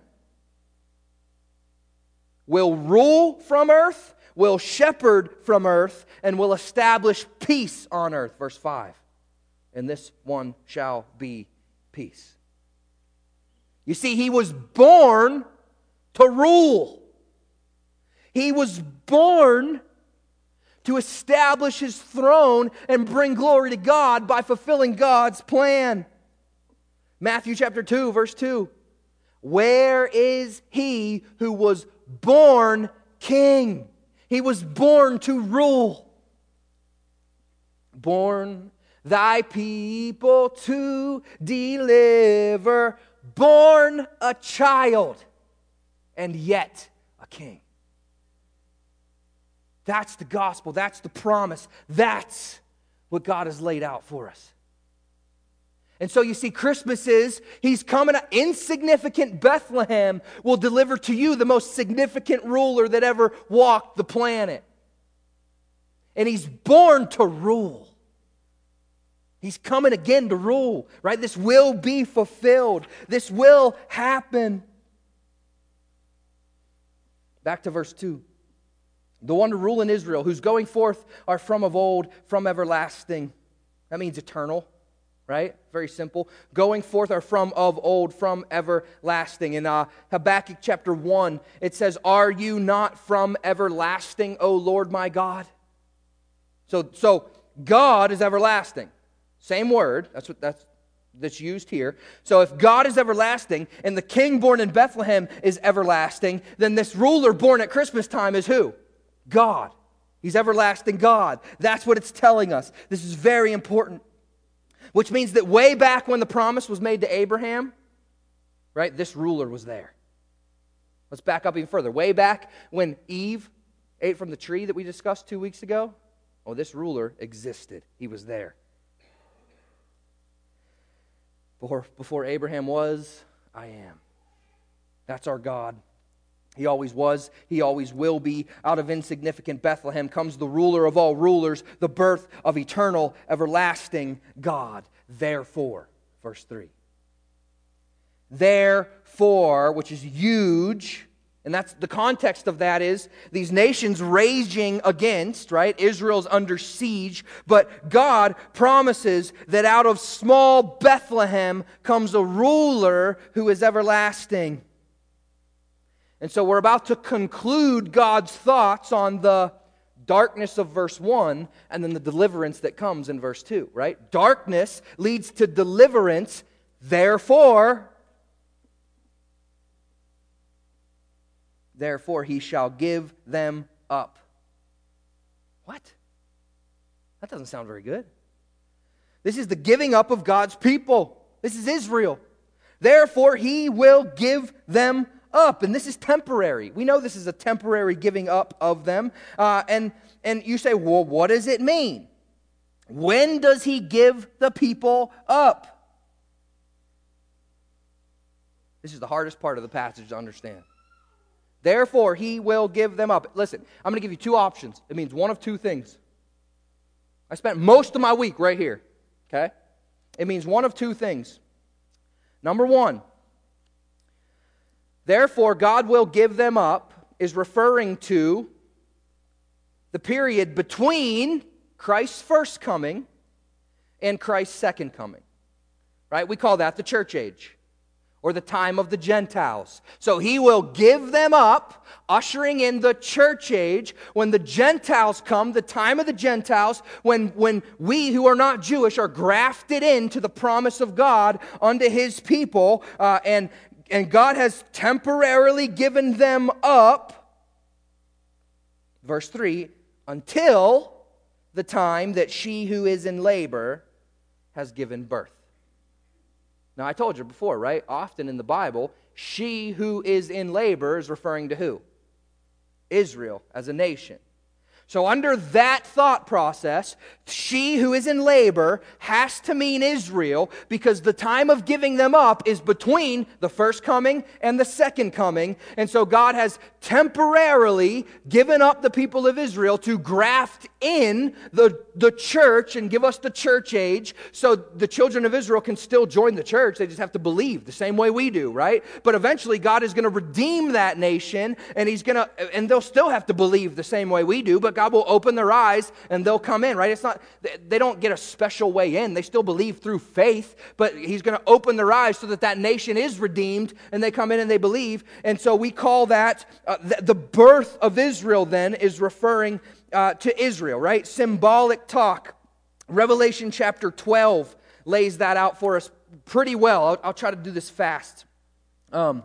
will rule from earth, will shepherd from earth, and will establish peace on earth. Verse five. And this one shall be peace. You see, he was born to rule. He was born to establish his throne and bring glory to God by fulfilling God's plan. Matthew chapter two, verse two. Where is he who was born king? He was born to rule. Born thy people to deliver. Born a child, and yet a king. That's the gospel. That's the promise. That's what God has laid out for us. And so you see, Christmas is, he's coming, insignificant Bethlehem will deliver to you the most significant ruler that ever walked the planet. And he's born to rule. He's coming again to rule, right? This will be fulfilled. This will happen. Back to verse two. The one to rule in Israel, whose going forth are from of old, from everlasting. That means eternal, right? Very simple. Going forth are from of old, from everlasting. In uh, Habakkuk chapter one, it says, are you not from everlasting, O Lord my God? So, so God is everlasting. Same word. That's what that's that's used here. So if God is everlasting and the king born in Bethlehem is everlasting, then this ruler born at Christmas time is who? God. He's everlasting God. That's what it's telling us. This is very important. Which means that way back when the promise was made to Abraham, right, this ruler was there. Let's back up even further. Way back when Eve ate from the tree that we discussed two weeks ago, oh, this ruler existed. He was there. Before, before Abraham was, I am. That's our God. He always was, He always will be. Out of insignificant Bethlehem comes the ruler of all rulers, the birth of eternal, everlasting God. Therefore, verse three. Therefore, which is huge, and that's the context of that is these nations raging against, right? Israel's under siege, but God promises that out of small Bethlehem comes a ruler who is everlasting. And so we're about to conclude God's thoughts on the darkness of verse one and then the deliverance that comes in verse two, right? Darkness leads to deliverance, therefore, therefore he shall give them up. What? That doesn't sound very good. This is the giving up of God's people. This is Israel. Therefore he will give them up. And this is temporary. We know this is a temporary giving up of them. Uh, and, and you say, well, what does it mean? When does he give the people up? This is the hardest part of the passage to understand. Therefore, he will give them up. Listen, I'm going to give you two options. It means one of two things. I spent most of my week right here. Okay? It means one of two things. Number one, therefore, God will give them up is referring to the period between Christ's first coming and Christ's second coming. Right? We call that the church age, or the time of the Gentiles. So he will give them up, ushering in the church age. When the Gentiles come, the time of the Gentiles, when, when we who are not Jewish are grafted into the promise of God unto his people, uh, and, and God has temporarily given them up, verse three, until the time that she who is in labor has given birth. Now, I told you before, right? Often in the Bible, she who is in labor is referring to who? Israel as a nation. So under that thought process, she who is in labor has to mean Israel, because the time of giving them up is between the first coming and the second coming. And so God has temporarily given up the people of Israel to graft in the, the church and give us the church age, so the children of Israel can still join the church. They just have to believe the same way we do, right? But eventually God is going to redeem that nation, and He's going to, and they'll still have to believe the same way we do, but God will open their eyes and they'll come in, right? It's not, they don't get a special way in. They still believe through faith, but He's going to open their eyes so that that nation is redeemed and they come in and they believe. And so we call that, uh, the, the birth of Israel then is referring uh, to Israel, right? Symbolic talk. Revelation chapter twelve lays that out for us pretty well. I'll, I'll try to do this fast. Um,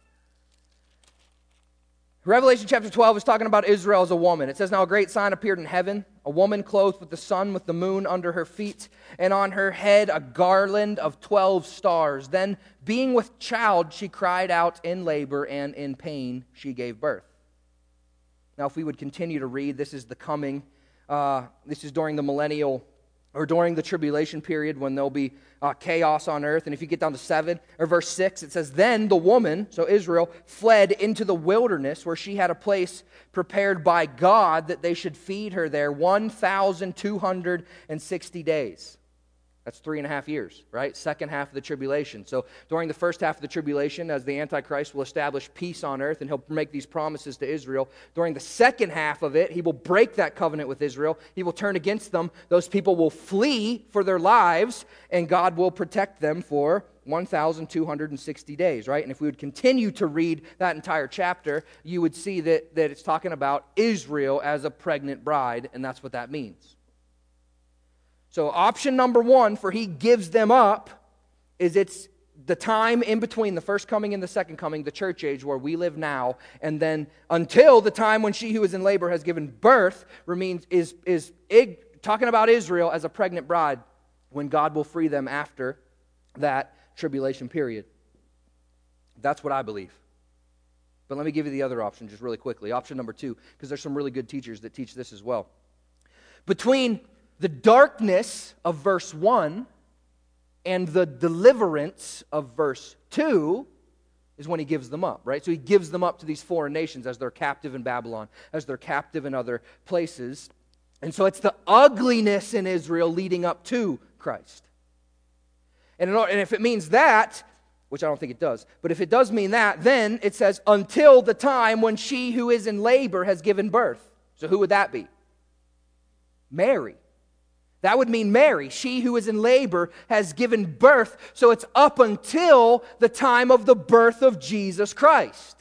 Revelation chapter twelve is talking about Israel as a woman. It says, now a great sign appeared in heaven, a woman clothed with the sun, with the moon under her feet, and on her head a garland of twelve stars. Then, being with child, she cried out in labor, and in pain she gave birth. Now, if we would continue to read, this is the coming, uh, this is during the millennial, or during the tribulation period, when there'll be uh, chaos on earth. And if you get down to seven, or verse six, it says, then the woman, so Israel, fled into the wilderness, where she had a place prepared by God that they should feed her there one thousand two hundred sixty days. That's three and a half years, right? Second half of the tribulation. So during the first half of the tribulation, as the Antichrist will establish peace on earth, and he'll make these promises to Israel. During the second half of it, he will break that covenant with Israel. He will turn against them. Those people will flee for their lives, and God will protect them for one thousand two hundred sixty days, right? And if we would continue to read that entire chapter, you would see that, that it's talking about Israel as a pregnant bride, and that's what that means. So option number one for he gives them up is it's the time in between the first coming and the second coming, the church age where we live now, and then until the time when she who is in labor has given birth, remains is is ig, talking about Israel as a pregnant bride, when God will free them after that tribulation period. That's what I believe. But let me give you the other option just really quickly. Option number two, because there's some really good teachers that teach this as well. Between the darkness of verse one and the deliverance of verse two is when he gives them up, right? So he gives them up to these foreign nations as they're captive in Babylon, as they're captive in other places. And so it's the ugliness in Israel leading up to Christ. And, in order, and if it means that, which I don't think it does, but if it does mean that, then it says, until the time when she who is in labor has given birth. So who would that be? Mary. That would mean Mary. She who is in labor has given birth. So it's up until the time of the birth of Jesus Christ.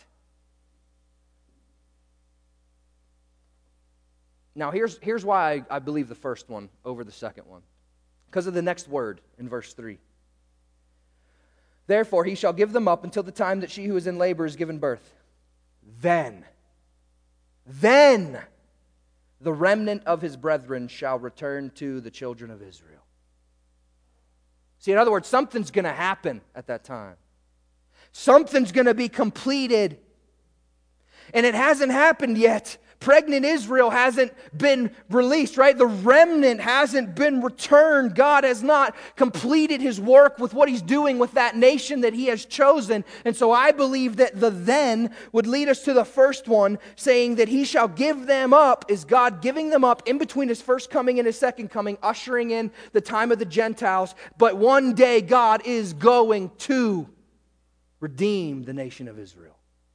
Now here's, here's why I, I believe the first one over the second one. Because of the next word in verse three. Therefore, he shall give them up until the time that she who is in labor is given birth. Then, then the remnant of his brethren shall return to the children of Israel. See, in other words, something's going to happen at that time. Something's going to be completed. And it hasn't happened yet. Pregnant Israel hasn't been released, right? The remnant hasn't been returned. God has not completed his work with what he's doing with that nation that he has chosen. And so I believe that the then would lead us to the first one, saying that he shall give them up, is God giving them up in between his first coming and his second coming, ushering in the time of the Gentiles. But one day God is going to redeem the nation of Israel.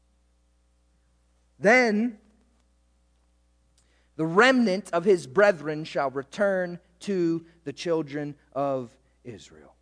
Then the remnant of his brethren shall return to the children of Israel.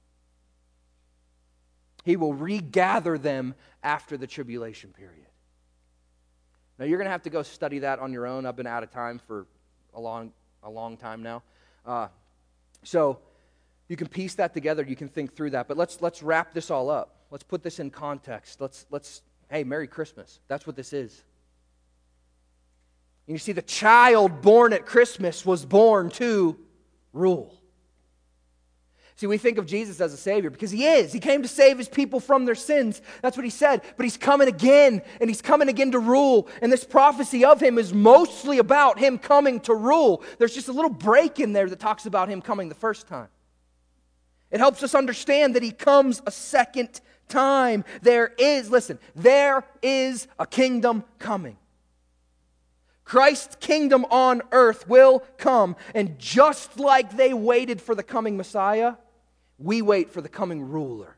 He will regather them after the tribulation period. Now you're going to have to go study that on your own. I've been out of time for a long, a long time now. Uh, so you can piece that together. You can think through that. But let's let's wrap this all up. Let's put this in context. Let's let's hey, Merry Christmas. That's what this is. And you see, the child born at Christmas was born to rule. See, we think of Jesus as a Savior because he is. He came to save his people from their sins. That's what he said. But he's coming again, and he's coming again to rule. And this prophecy of him is mostly about him coming to rule. There's just a little break in there that talks about him coming the first time. It helps us understand that he comes a second time. There is, listen, there is a kingdom coming. Christ's kingdom on earth will come. And just like they waited for the coming Messiah, we wait for the coming ruler.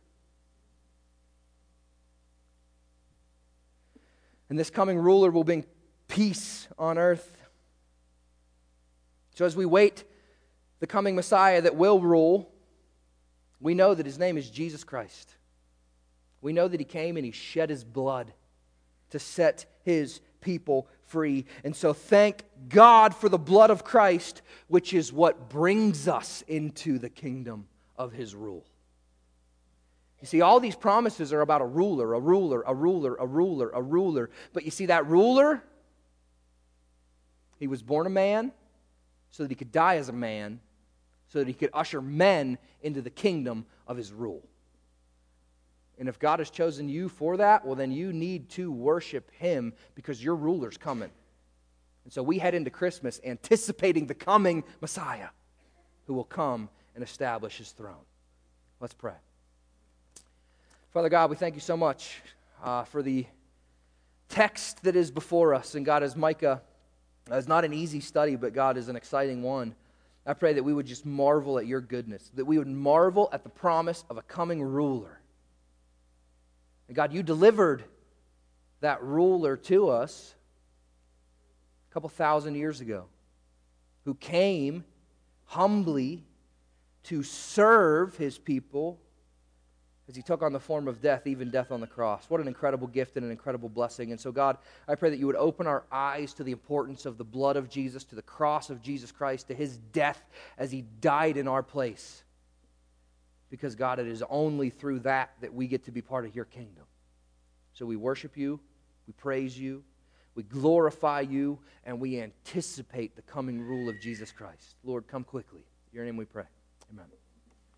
And this coming ruler will bring peace on earth. So as we wait the coming Messiah that will rule, we know that his name is Jesus Christ. We know that he came and he shed his blood to set his people free. And so thank God for the blood of Christ, which is what brings us into the kingdom of his rule. You see, all these promises are about a ruler, a ruler, a ruler, a ruler, a ruler. But you see, that ruler, he was born a man so that he could die as a man, so that he could usher men into the kingdom of his rule. And if God has chosen you for that, well, then you need to worship him because your ruler's coming. And so we head into Christmas anticipating the coming Messiah who will come and establish his throne. Let's pray. Father God, we thank you so much uh, for the text that is before us. And God, as Micah, is not an easy study, but God is an exciting one. I pray that we would just marvel at your goodness, that we would marvel at the promise of a coming ruler. And God, you delivered that ruler to us a couple thousand years ago, who came humbly to serve his people as he took on the form of death, even death on the cross. What an incredible gift and an incredible blessing. And so, God, I pray that you would open our eyes to the importance of the blood of Jesus, to the cross of Jesus Christ, to his death as he died in our place. Because, God, it is only through that that we get to be part of your kingdom. So we worship you, we praise you, we glorify you, and we anticipate the coming rule of Jesus Christ. Lord, come quickly. In your name we pray. Amen.